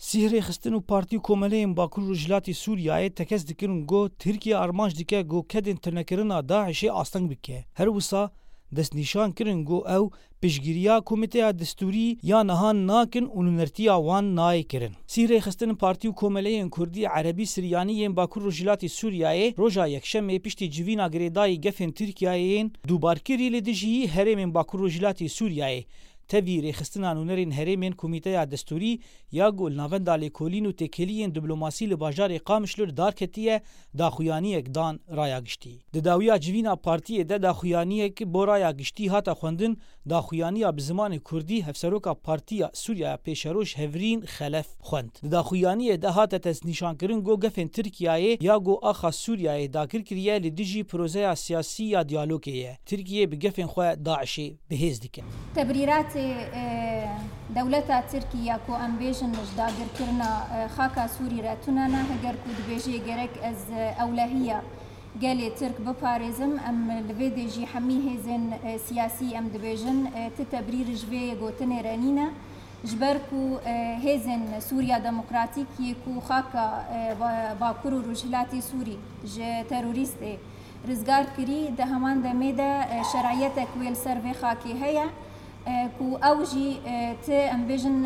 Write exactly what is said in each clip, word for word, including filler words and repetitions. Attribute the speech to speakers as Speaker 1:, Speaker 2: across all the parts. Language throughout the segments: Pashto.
Speaker 1: سیهرê xistin û partî komeleyên Bakur û Jilatê Sûriyayê tekez dikirin got Tirkiye armanc dike got kedên tirnekirina Daişê asteng bike. Her wisa destnîşan kirin got ew piştgiriya Komîteya Destûrî ya niha nakin û nûnertiya wan nayê kirin. Sîrê xistin partî û komeleyên Kurdî Erebî Siryanî yên Bakur û Jilatê Sûriyayê roja yekşemê piştî civîna girêdayî gefên Tirkiyeyê yên dûbarkirî li dijî herêmên Bakur û Jilatê Sûriyayê tevî rêxistina nûnerên herêmên Komîteya Destûrî ya got li navenda lêkolîn û têkiliyên diplomasî li bajarê Qamişlo darketiye daxuyaniyek dan raya giştî. Di dawiya civîna partiyê de daxuyaniyek bo raya giştî hata xwendin daxuyaniya bi zimanê Kurdî hevseroka Partiya Sûriya Pêşeroj Hevrîn Xelef xwend. Di daxuyaniyê de hate destnîşankirin got gefên Tirkiyeyê ya got axa Sûriyayê dakir kiriye li dijî projeya siyasî ya diyalogê ye. Tirkiye bi gefên xwe Daişê bihêz dike.
Speaker 2: تبريرات دولتا تركيا كو ام بيجن داگر كرنا خاكا سوري راتونانا هگر كو دبيجي گرك از اولهيه قالي ترك بباريزم ام لفيدي جي حمي هزن سياسي ام دبيجن تتبرير جوي گوتن رانينا جبركو هزن سوريا ديمقراطيك يكو خاكا باكور رجلاتي سوري ج تيروريستي رزگار كري ده همان دميدا شرعيتك ويل سيرفي خاكي هيا كو اوجي ت امبيجن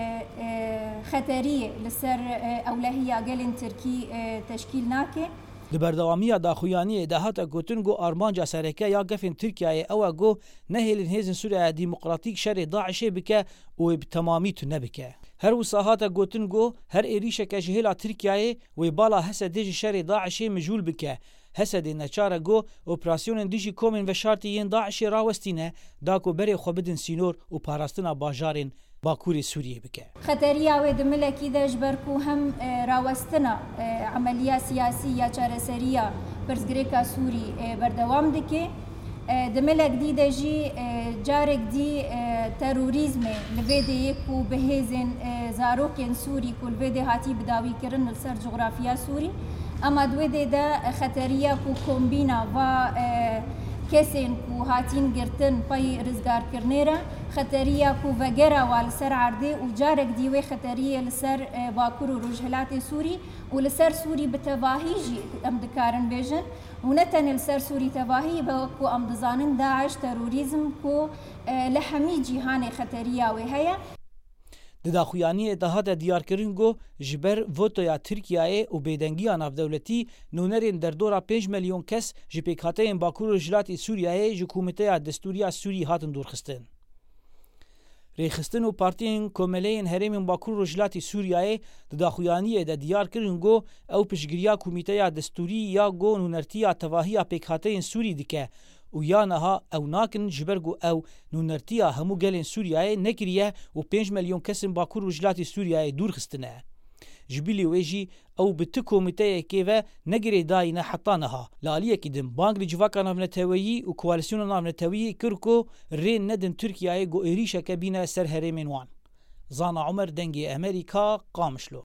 Speaker 2: خطريه لسر اولهيه قالن تركي تشكيل ناكي
Speaker 1: Li berdewamiya daxuyaniyê de hate gotin got armanca sereke ya gefên Tirkiyeyê ew e got nehêlin hêzên Sûriya Demokratîk şerê Daişê bike û ê bi temamî tu nebike. Her wisa hate gotin got her êrîşeke ji hêla Tirkiyeyê wê bala Hesedê ji şerê Daişê mijûl bike. Hesedê neçare got operasyonên dijî komên veşartî yên Daişê rawestîne da ku berê xwe bidin sînor û parastina bajarên Bakurê Sûriyê bike.
Speaker 2: خطرية ويد ملكي داش بركو هم راوستنا عملية سياسية چارەسەریە پرسگرێکا سووری بەردەوام دکێ دملك دي دجي جارك دي تروریزمê li vê de yê ku bi hêzên zarokên Sûrî ku li vê de hatî bidawî kirin li ser coğrafiya Sûrî ama di wê de de xeteriya ku kombîna va kesên ku hatîn girtin pey rizgarkirnê re xeteriya ku vegera wa li ser erdê û carek dî wê xeteriyê li ser Bakur û Rojhilatê Sûrî û li ser Sûrî bi tevahî jî em dikarin bêjin û ne tenê li ser Sûrî tevahî be ku em dizanin Daeş terorîzm ku li hemî cîhanê xeteriya wê heye.
Speaker 1: Di daxuyaniyê de hate diyarkirin got ji ber votoya Tirkiyeyê û bêdengiya navdewletî nûnerên derdora pênc milyon kes ji pêkhateyên Bakur û Jilatê Sûriyayê ji Komîteya Destûriya Sûrî hatin dûrxistin. Rêxistin û partiyên komeleyên herêmên Bakur û Jilatê Sûriyayê di daxuyaniyê de diyar kirin got ew piştgiriya Komîteya Destûrî ya got nûnertiya tevahiya pêkhateyên Sûrî dike û ya niha ew nakin ji ber got ew nûnertiya hemû gelên Sûriyayê nekiriye û pênc milyon kesên Bakur û Jilatê Sûriyayê dûrxistine. Ji bilî wê jî ew bi ti komîteyekê ve ne girêdayîne heta niha. Li aliyekî din bang li civaka navneteweyî û koalisyona navnetewiyê kir ku rê nedin Tirkiyeyê got êrîşeke bîne ser herêmên wan. Zana Umer dengê Amerîka Qamişlo.